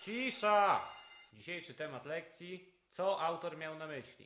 Cisza! Dzisiejszy temat lekcji. Co autor miał na myśli?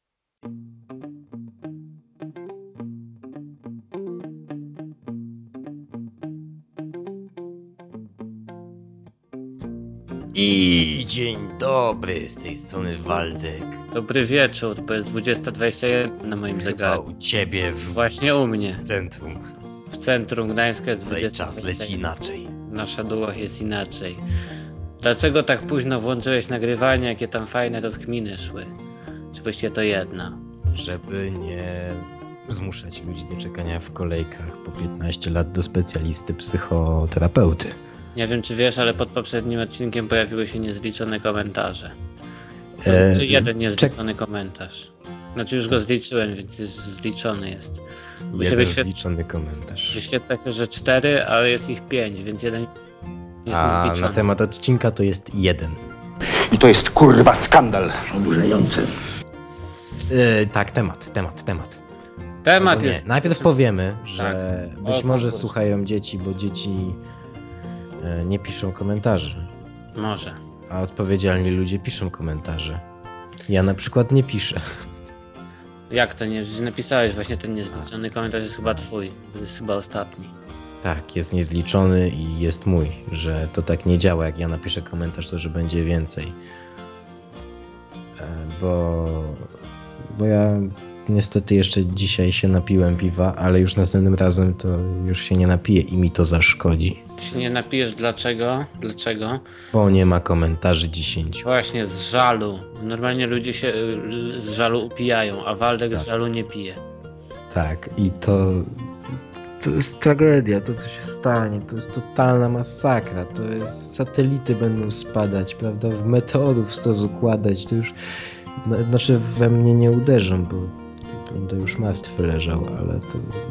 I dzień dobry, z tej strony Waldek. Dobry wieczór, bo jest 20:21 na moim Chyba zegarku. u ciebie w Właśnie u mnie. centrum. W centrum Gdańska jest Tutaj czas leci 20:21. inaczej. Na Shadułach jest inaczej. Dlaczego tak późno włączyłeś nagrywanie, jakie tam fajne rozkminy szły? Czy właściwie to jedna? Żeby nie zmuszać ludzi do czekania w kolejkach po 15 lat do specjalisty psychoterapeuty. Nie wiem czy wiesz, ale pod poprzednim odcinkiem pojawiły się niezliczone komentarze. Czy jeden niezliczony komentarz. Znaczy już go zliczyłem, więc już zliczony jest. Jeden zliczony komentarz. Wyświetla się, że 4, ale jest ich 5, więc jeden jest A niezliczony. na temat odcinka to jest 1. I to jest kurwa skandal oburzający. Tak, temat. Temat Nie, jest... najpierw powiemy, że Tak. być O, może konkurs. słuchają dzieci, bo dzieci nie piszą komentarzy. Może. A odpowiedzialni ludzie piszą komentarze. Ja na przykład nie piszę. Jak to nie? Że napisałeś właśnie ten niezliczony komentarz, jest chyba twój. Jest chyba ostatni. Tak, jest niezliczony i jest mój, że to tak nie działa, jak ja napiszę komentarz, to że będzie więcej. Bo ja niestety jeszcze dzisiaj się napiłem piwa, ale już następnym razem to już się nie napiję i mi to zaszkodzi. Ty się nie napijesz dlaczego? Dlaczego? Bo nie ma komentarzy 10. Właśnie z żalu. Normalnie ludzie się z żalu upijają, a Waldek Tak. z żalu nie pije. Tak, i to jest tragedia, to co się stanie, to jest totalna masakra, to jest, satelity będą spadać, prawda, w meteorów stos układać, to już, znaczy we mnie nie uderzą, bo będę już martwy leżał, ale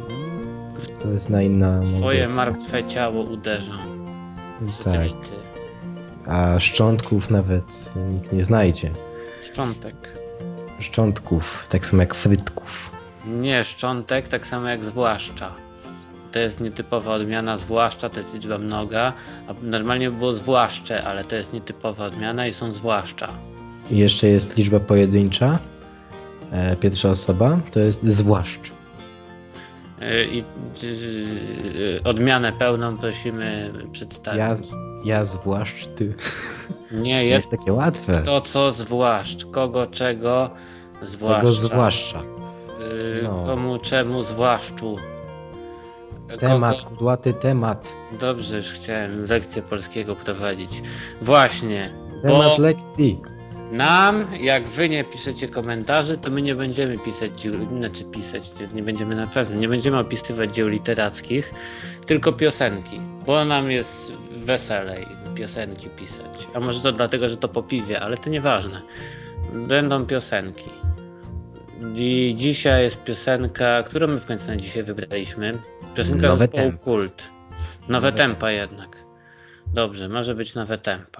to jest na inna Twoje audycja. martwe ciało uderzą. Tak, Satelity. a szczątków nawet nikt nie znajdzie. Szczątek. Szczątków, tak samo jak frytków. Nie szczątek, tak samo jak zwłaszcza. To jest nietypowa odmiana, zwłaszcza to jest liczba mnoga, a normalnie by było zwłaszcze, ale to jest nietypowa odmiana i są zwłaszcza. I jeszcze jest liczba pojedyncza, pierwsza osoba, to jest zwłaszcz. I odmianę pełną prosimy przedstawić. Ja zwłaszcz ty. Nie Jest jest takie łatwe. to co zwłaszcz, kogo czego zwłaszcza. Tego zwłaszcza. No. Komu czemu zwłaszczu. Temat, kudłaty temat. Dobrze, już chciałem lekcję polskiego prowadzić. Właśnie, Temat lekcji. nam, jak wy nie piszecie komentarzy, to my nie będziemy nie będziemy na pewno, nie będziemy opisywać dzieł literackich, tylko piosenki, bo nam jest weselej piosenki pisać. A może to dlatego, że to po piwie, ale to nieważne. Będą piosenki. I dzisiaj jest piosenka, którą my w końcu na dzisiaj wybraliśmy. Piosenka Nowe zespołu tempo. Kult. Nowe tempa jednak. Dobrze, może być nowe tempa.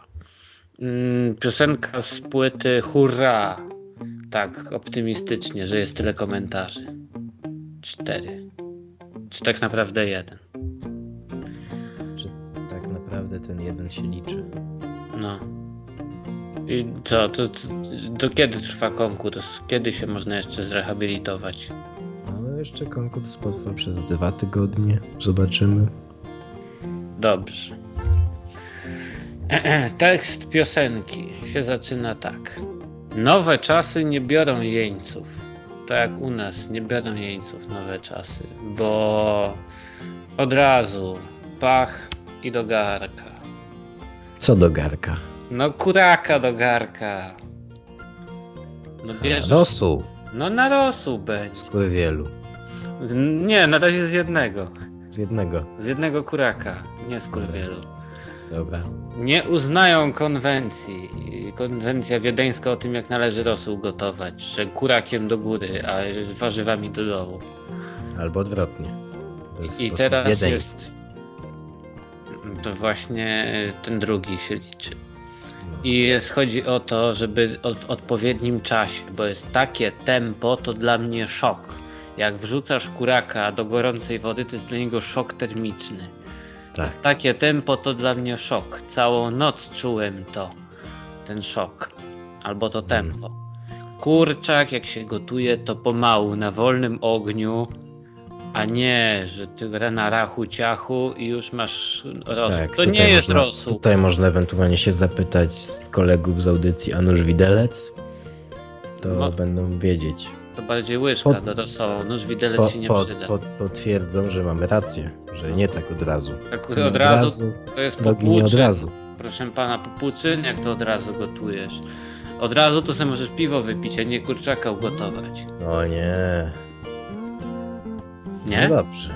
Piosenka z płyty Hurra. Tak, optymistycznie, że jest tyle komentarzy. 4. Czy tak naprawdę 1? Czy tak naprawdę ten jeden się liczy? No. I co, do kiedy trwa konkurs? Kiedy się można jeszcze zrehabilitować? No jeszcze konkurs potrwa przez 2 tygodnie. Zobaczymy. Dobrze. Tekst piosenki się zaczyna tak. Nowe czasy nie biorą jeńców. Tak jak u nas nie biorą jeńców nowe czasy, bo od razu pach i do garka. Co do garka? No kuraka do garka. No bierzesz... Rosół. No na rosół będzie. Skurwielu. Nie, na razie z jednego. Z jednego. Z jednego kuraka, nie z kurwielu. Dobra. Nie uznają konwencji. Konwencja wiedeńska o tym, jak należy rosół gotować, że kurakiem do góry, a warzywami do dołu. Albo odwrotnie. To jest I sposób teraz wiedeński. jest... To właśnie ten drugi się liczy. No. I chodzi o to, żeby w odpowiednim czasie, bo jest takie tempo, to dla mnie szok. Jak wrzucasz kuraka do gorącej wody, to jest dla niego szok termiczny. Tak. Takie tempo to dla mnie szok. Całą noc czułem ten szok. Albo to tempo. Kurczak jak się gotuje to pomału, na wolnym ogniu, a nie, że ty na rachu ciachu i już masz rosół. Tak, To nie jest rosół. Tutaj można ewentualnie się zapytać kolegów z audycji Anusz Widelec. To będą wiedzieć. To bardziej łyżka do rosołu. Nóż widelec się nie przyda. Potwierdzą, że mamy rację, że nie tak od razu. Tak Nie od razu to jest drogi nie od popłuczyn. razu. Proszę pana, popłuczyn, jak to od razu gotujesz? Od razu to sobie możesz piwo wypić, a nie kurczaka ugotować. O nie. Nie? No dobrze.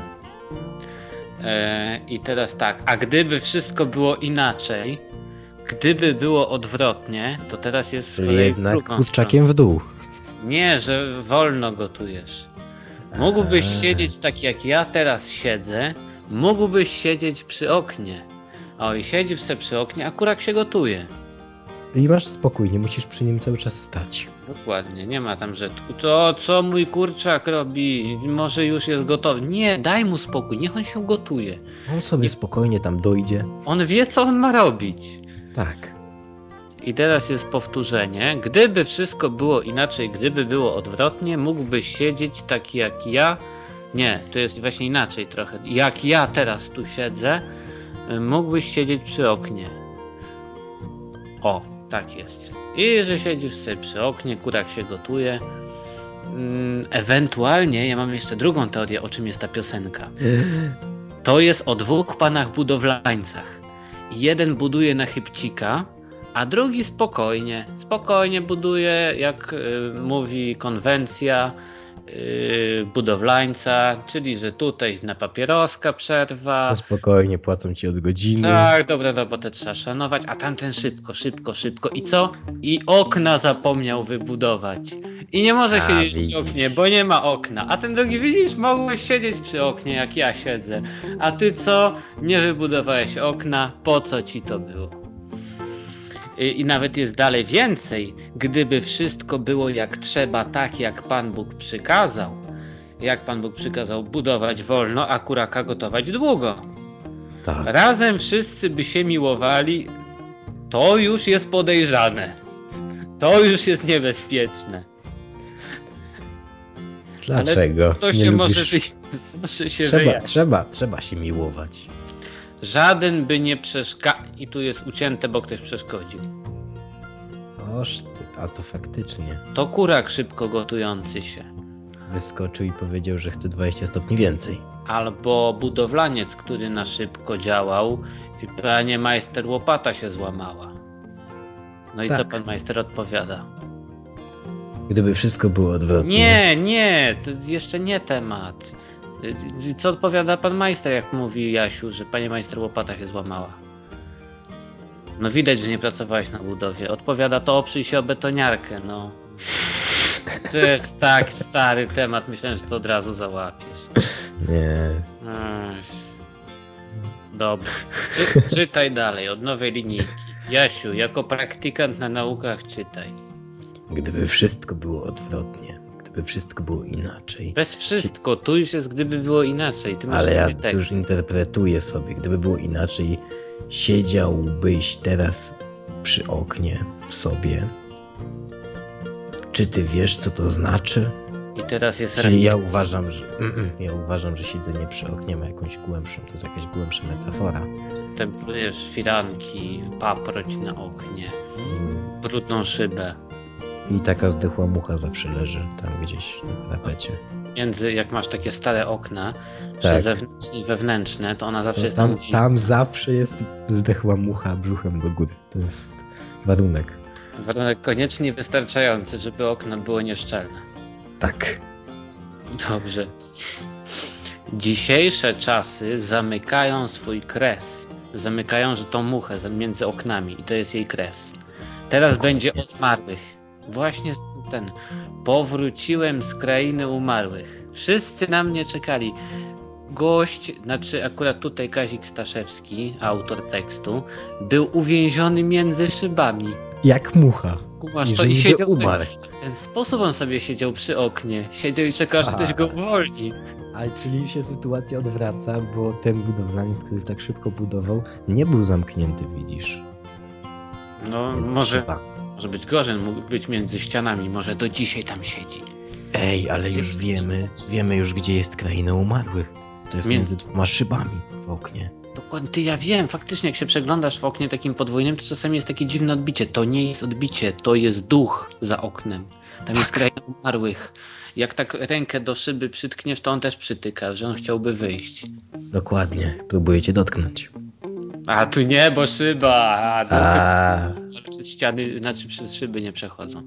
I teraz tak, a gdyby wszystko było inaczej, gdyby było odwrotnie, to teraz jest z Czyli kolei w jednak drugą kurczakiem w dół. stronę. Nie, że wolno gotujesz. Mógłbyś siedzieć tak jak ja teraz siedzę, mógłbyś siedzieć przy oknie. O, i siedzisz sobie przy oknie, a kurak się gotuje. I masz spokój, nie musisz przy nim cały czas stać. Dokładnie, nie ma tam, że to co mój kurczak robi, może już jest gotowy. Nie, daj mu spokój, niech on się gotuje. On sobie spokojnie tam dojdzie. On wie, co on ma robić. Tak. I teraz jest powtórzenie. Gdyby wszystko było inaczej, gdyby było odwrotnie, mógłbyś siedzieć taki jak ja. Nie, to jest właśnie inaczej trochę. Jak ja teraz tu siedzę, mógłbyś siedzieć przy oknie. O, tak jest. I że siedzisz sobie przy oknie, kurak się gotuje. Ewentualnie, ja mam jeszcze drugą teorię, o czym jest ta piosenka. To jest o dwóch panach budowlańcach. Jeden buduje na chybcika, a drugi spokojnie buduje, jak mówi konwencja budowlańca, czyli że tutaj na papieroska przerwa. To spokojnie, płacą ci od godziny. Tak, dobra, bo te trzeba szanować, a tamten szybko. I co? I okna zapomniał wybudować. I nie może siedzieć widzisz. przy oknie, bo nie ma okna. A ten drugi, widzisz, mogłeś siedzieć przy oknie, jak ja siedzę. A ty co? Nie wybudowałeś okna, po co ci to było? I nawet jest dalej więcej. Gdyby wszystko było jak trzeba, tak jak Pan Bóg przykazał. Jak Pan Bóg przykazał budować wolno, a kuraka gotować długo. Tak. Razem wszyscy by się miłowali. To już jest podejrzane. To już jest niebezpieczne. Dlaczego? Ale to Nie się lubisz... może się wyjaśnić. Trzeba się miłować. Żaden by nie przeszkadzał. I tu jest ucięte, bo ktoś przeszkodził. Oż ty, a to faktycznie. To kurak szybko gotujący się. Wyskoczył i powiedział, że chce 20 stopni więcej. Albo budowlaniec, który na szybko działał i panie majster łopata się złamała. No i Tak. co pan majster odpowiada? Gdyby wszystko było odwrotnie. Nie, to jeszcze nie temat. Co odpowiada pan majster, jak mówi Jasiu, że panie majster łopata się złamała? No widać, że nie pracowałeś na budowie. Odpowiada, to oprzyj się o betoniarkę, no. To jest tak stary temat, myślałem, że to od razu załapiesz. Nie. Ech. Dobra. Czytaj dalej, od nowej linijki. Jasiu, jako praktykant na naukach czytaj. Gdyby wszystko było odwrotnie. Gdyby wszystko było inaczej. Bez wszystko, tu już jest gdyby było inaczej. Ty masz Ale ja swój tekst. to już interpretuję sobie. Gdyby było inaczej, siedziałbyś teraz przy oknie w sobie. Czy ty wiesz, co to znaczy? I teraz jest Czyli ja refleksja. uważam, że siedzenie przy oknie ma jakąś głębszą, to jest jakaś głębsza metafora. Templujesz firanki, paproć na oknie, brudną szybę. I taka zdechła mucha zawsze leży tam gdzieś na tapecie. Jak masz takie stare okna, Tak. zewnętrzne i wewnętrzne, to ona zawsze jest Tam, gdzieś. tam zawsze jest zdechła mucha brzuchem do góry. To jest warunek. Warunek koniecznie wystarczający, żeby okno było nieszczelne. Tak. Dobrze. Dzisiejsze czasy zamykają swój kres. Zamykają, że tą muchę między oknami i to jest jej kres. Teraz Dokładnie. będzie o zmarłych. Właśnie ten. Powróciłem z krainy umarłych. Wszyscy na mnie czekali. Gość, znaczy akurat tutaj Kazik Staszewski, autor tekstu, był uwięziony między szybami. Jak mucha. Kumasz I to że i niby siedział umarł. sobie, w ten sposób on sobie siedział przy oknie. Siedział i czekał, aż ktoś go uwolni. Ale czyli się sytuacja odwraca, bo ten budowlaniec, który tak szybko budował, nie był zamknięty, widzisz. No Więc może być gorzej, mógł być między ścianami, może do dzisiaj tam siedzi. Ej, ale już wiemy już, gdzie jest kraina umarłych. To jest między 2 szybami w oknie. Dokładnie, ty, ja wiem, faktycznie jak się przeglądasz w oknie takim podwójnym, to czasami jest takie dziwne odbicie. To nie jest odbicie, to jest duch za oknem. Tam jest kraina umarłych. Jak tak rękę do szyby przytkniesz, to on też przytyka, że on chciałby wyjść. Dokładnie, próbujecie dotknąć. A tu nie, bo szyba. A Przez ściany, znaczy przez szyby nie przechodzą.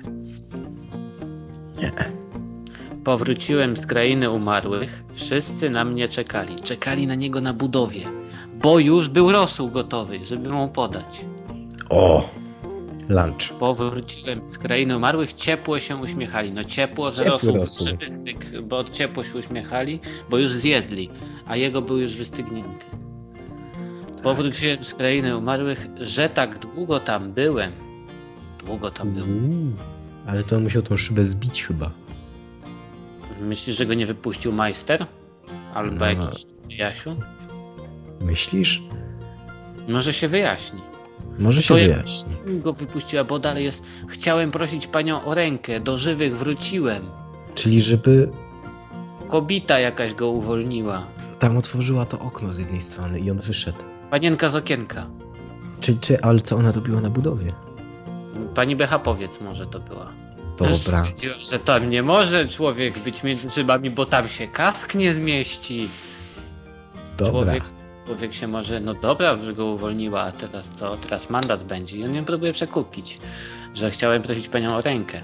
nie. Powróciłem z krainy umarłych. Wszyscy na mnie czekali. Czekali na niego na budowie. Bo już był rosół gotowy, żeby mu podać. O! Lunch. Powróciłem z krainy umarłych. Ciepło się uśmiechali. No ciepło, że Ciepły rosół, rosół. żeby wystygł, bo od ciepło się uśmiechali, bo już zjedli, a jego był już wystygnięty. Powróciłem z krainy umarłych, że tak długo tam byłem. Długo tam byłem. Ale to on musiał tą szybę zbić chyba. Myślisz, że go nie wypuścił majster? Albo No. jakiś Jasiu? Myślisz? Może się wyjaśni. Może się To jak wyjaśni. go wypuściła, bo dalej jest. Chciałem prosić panią o rękę, do żywych wróciłem. Czyli żeby Kobieta jakaś go uwolniła. tam otworzyła to okno z jednej strony i on wyszedł. Panienka z okienka. Ale co ona robiła na budowie? Pani Bechapowiec może to była. Dobra. Stwierdziła, że tam nie może człowiek być między szybami, bo tam się kask nie zmieści. Dobra. Człowiek się może, no dobra, że go uwolniła, a teraz co? Teraz mandat będzie i on ją próbuje przekupić, że chciałem prosić panią o rękę.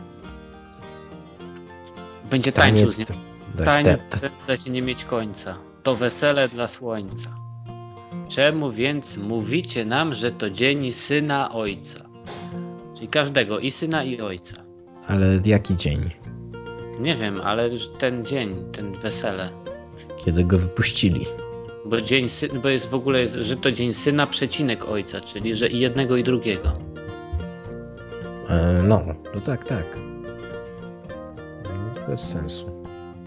Będzie tańczył z nią. Taniec zda się nie mieć końca. To wesele dla słońca. Czemu więc mówicie nam, że to dzień syna ojca? Czyli każdego, i syna, i ojca. Ale jaki dzień? Nie wiem, ale już ten dzień, ten wesele. Kiedy go wypuścili? Bo jest w ogóle, że to dzień syna przecinek ojca, czyli że i jednego, i drugiego. No tak. No, bez sensu.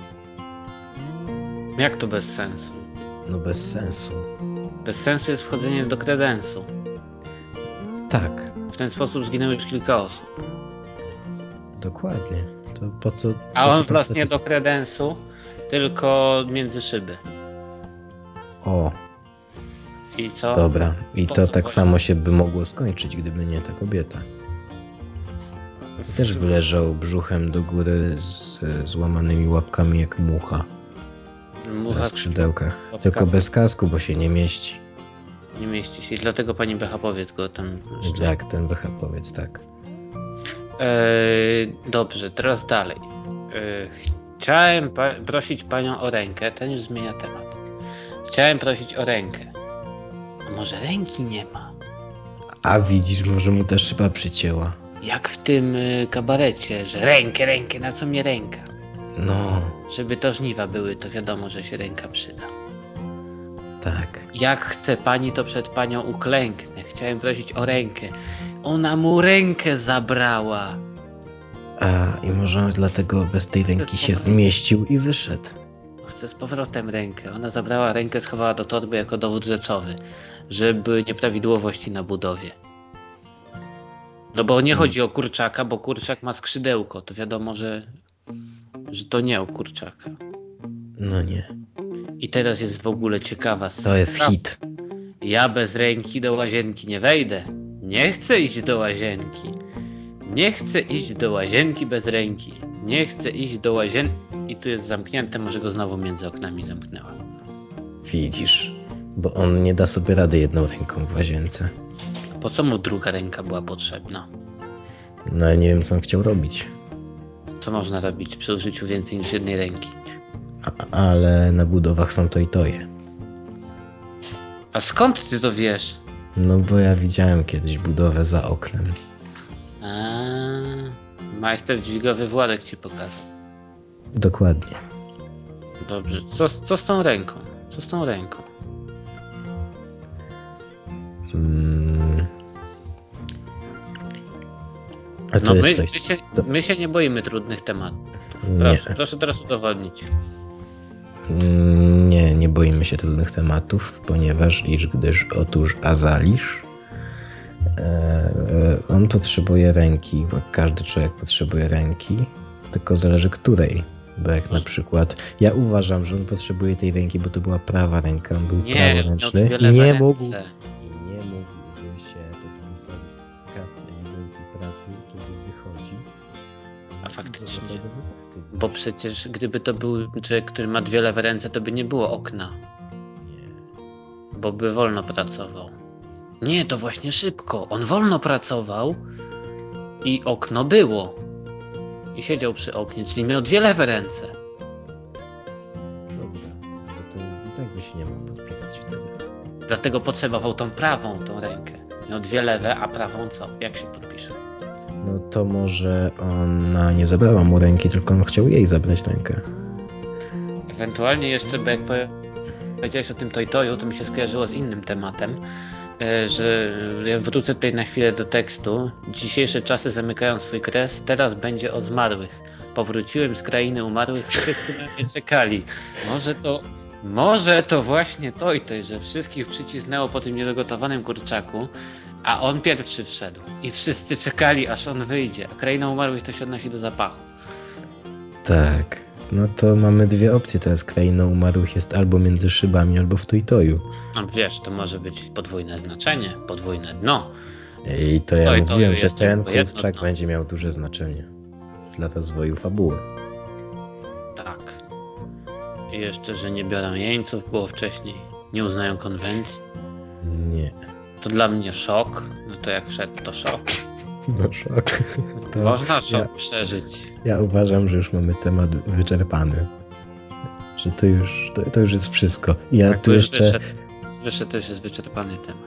Jak to bez sensu? No bez sensu. Bez sensu jest wchodzenie do kredensu. Tak, W ten sposób zginęło już kilka osób. dokładnie. To po co... A po on co tam wlazł nie do kredensu, tylko między szyby. O, I co? dobra. I Po to co tak właśnie? samo się by mogło skończyć, gdyby nie ta kobieta. Też by leżał brzuchem do góry z złamanymi łapkami jak mucha Mucha na skrzydełkach. łapkami. Tylko bez kasku, bo się nie mieści. Nie mieści się i dlatego pani Bechapowiec go tam... Jak ten Bechapowiec, tak. Dobrze, teraz dalej. Chciałem prosić panią o rękę, ten już zmienia temat. Chciałem prosić o rękę. A może ręki nie ma? A widzisz, może mu ta szyba przycięła. Jak w tym kabarecie, że rękę, na co mnie ręka? No, Żeby to żniwa były, to wiadomo, że się ręka przyda. tak. Jak chce pani, to przed panią uklęknę. Chciałem prosić o rękę. Ona mu rękę zabrała. I może on dlatego bez tej ręki się zmieścił i wyszedł. Chce z powrotem rękę. Ona zabrała rękę, schowała do torby jako dowód rzeczowy, że były nieprawidłowości na budowie. No bo nie chodzi o kurczaka, bo kurczak ma skrzydełko. To wiadomo, że to nie o kurczaka. No nie, I teraz jest w ogóle ciekawa to jest sprawa. hit. Ja bez ręki do łazienki nie wejdę. Nie chcę iść do łazienki. Nie chcę iść do łazienki bez ręki. Nie chcę iść do łazienki. I tu jest zamknięte, może go znowu między oknami zamknęła. Widzisz, bo on nie da sobie rady jedną ręką w łazience. Po co mu druga ręka była potrzebna? No ja nie wiem, co on chciał robić. Co można robić przy użyciu więcej niż jednej ręki? Ale na budowach są to i toje. A skąd ty to wiesz? No bo ja widziałem kiedyś budowę za oknem. Majster dźwigowy Władek ci pokazał. Dokładnie. Dobrze, co z tą ręką? Co z tą ręką? A to No jest my, coś... my, się, to... my się nie boimy trudnych tematów. Nie. Proszę teraz udowodnić. Nie boimy się trudnych tematów, ponieważ otóż Azalisz on potrzebuje ręki, bo każdy człowiek potrzebuje ręki, tylko zależy której. Bo jak na przykład, ja uważam, że on potrzebuje tej ręki, bo to była prawa ręka, on był praworęczny i nie mógłby się podpisać karty ewidencji pracy, kiedy wychodzi. A faktycznie. Wypłaty. Bo przecież gdyby to był człowiek, który ma dwie lewe ręce, to by nie było okna. Nie. Bo by wolno pracował. Nie, to właśnie szybko. On wolno pracował i okno było. I siedział przy oknie, czyli miał dwie lewe ręce. Dobrze, bo to i tak by się nie mógł podpisać wtedy. Dlatego potrzebował tą prawą, tą rękę. Miał dwie lewe, a prawą co? Jak się podpisze? No to może ona nie zabrała mu ręki, tylko on chciał jej zabrać rękę. Ewentualnie jeszcze, bo jak powiedziałeś o tym toj-toju, to mi się skojarzyło z innym tematem, że ja wrócę tutaj na chwilę do tekstu. Dzisiejsze czasy zamykają swój kres, teraz będzie o zmarłych. Powróciłem z krainy umarłych, wszyscy na mnie czekali. Może to właśnie toj-toj, że wszystkich przycisnęło po tym niedogotowanym kurczaku, a on pierwszy wszedł. I wszyscy czekali, aż on wyjdzie. A kraina umarłych to się odnosi do zapachu. Tak, no to mamy dwie opcje teraz. Kraina umarłych jest albo między szybami, albo w Toj-Toju. No wiesz, to może być podwójne znaczenie, podwójne dno. I to ja mówiłem, że jest ten tylko jedno kurczak dno. będzie miał duże znaczenie dla rozwoju fabuły. Tak. I jeszcze, że nie biorą jeńców, było wcześniej. Nie uznają konwencji. Nie. To dla mnie szok. No to jak wszedł, to szok. No szok. To Można szok przeżyć. Ja uważam, że już mamy temat wyczerpany. Że to już jest wszystko. Ja tu jeszcze... Wyszedł, to już jest wyczerpany temat.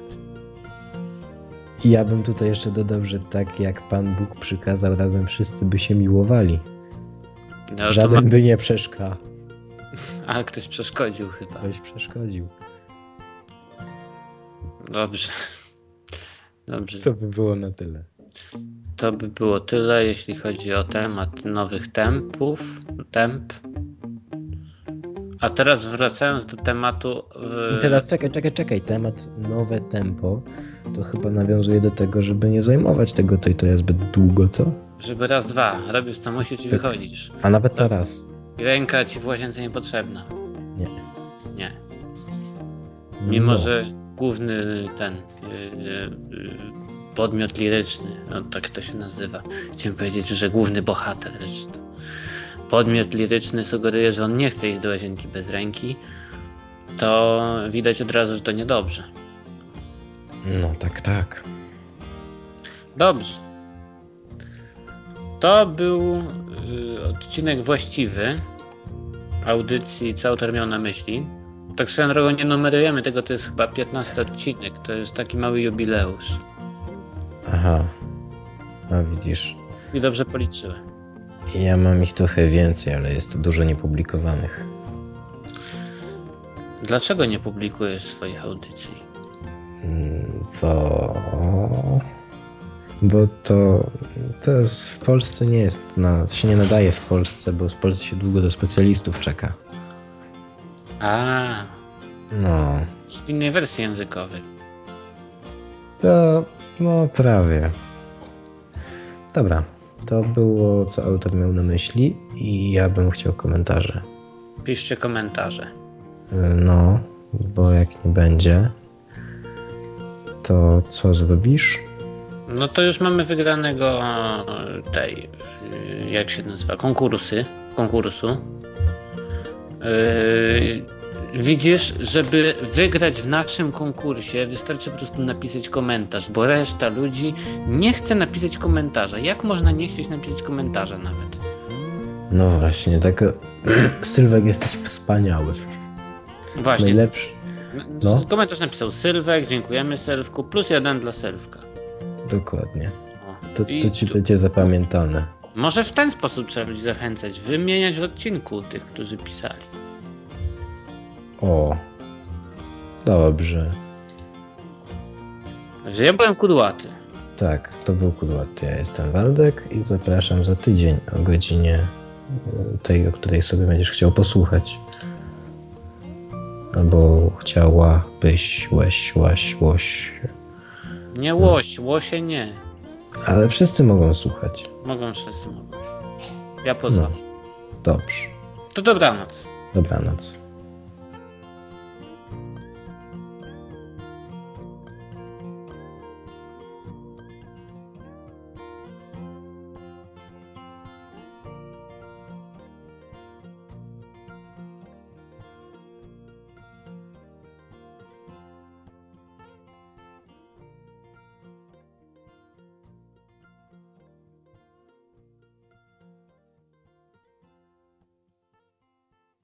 Ja bym tutaj jeszcze dodał, że tak jak Pan Bóg przykazał, razem wszyscy by się miłowali. No, Żaden by nie przeszkadzał. Ale ktoś przeszkodził chyba. Ktoś przeszkodził. Dobrze. To by było na tyle. To by było tyle, jeśli chodzi o temat nowych temp. A teraz wracając do tematu... I teraz czekaj. Temat nowe tempo to chyba nawiązuje do tego, żeby nie zajmować tego to jest zbyt długo, co? Żeby raz, dwa. Robisz co musisz i wychodzisz. A nawet na raz. I ręka ci w łazience niepotrzebna. Nie. Mimo, że główny podmiot liryczny, no tak to się nazywa. Chciałem powiedzieć, że główny bohater, lecz to podmiot liryczny sugeruje, że on nie chce iść do łazienki bez ręki, to widać od razu, że to niedobrze. No tak. Dobrze. To był odcinek właściwy audycji, co autor miał na myśli. Tak swoją drogą nie numerujemy tego, to jest chyba 15 odcinek, to jest taki mały jubileusz. Aha, a widzisz. I dobrze policzyłem. Ja mam ich trochę więcej, ale jest dużo niepublikowanych. Dlaczego nie publikujesz swoich audycji? Bo to jest w Polsce nie jest, się nie nadaje w Polsce, bo w Polsce się długo do specjalistów czeka. No. W innej wersji językowej. To, prawie. Dobra, to było, co autor miał na myśli i ja bym chciał komentarze. Piszcie komentarze. No, bo jak nie będzie, to co zrobisz? No to już mamy wygranego jak się nazywa, konkursu. Widzisz, żeby wygrać w naszym konkursie wystarczy po prostu napisać komentarz, bo reszta ludzi nie chce napisać komentarza. Jak można nie chcieć napisać komentarza nawet? No właśnie, tak Sylwek, jesteś wspaniały. Właśnie. Najlepszy. No. Komentarz napisał Sylwek, dziękujemy Sylwku, +1 dla Sylwka. Dokładnie. To ci będzie zapamiętane. Może w ten sposób trzeba ludzi zachęcać, wymieniać w odcinku tych, którzy pisali. O, dobrze. Że ja byłem kudłaty. Tak, to był Kudłat. Ja jestem Waldek i zapraszam za tydzień o godzinie tej, o której sobie będziesz chciał posłuchać. Albo chciałabyś, łoś. Nie łoś, łosie nie. Ale wszyscy mogą słuchać. Wszyscy mogą. Ja poza. No, dobrze. To dobranoc. Dobranoc.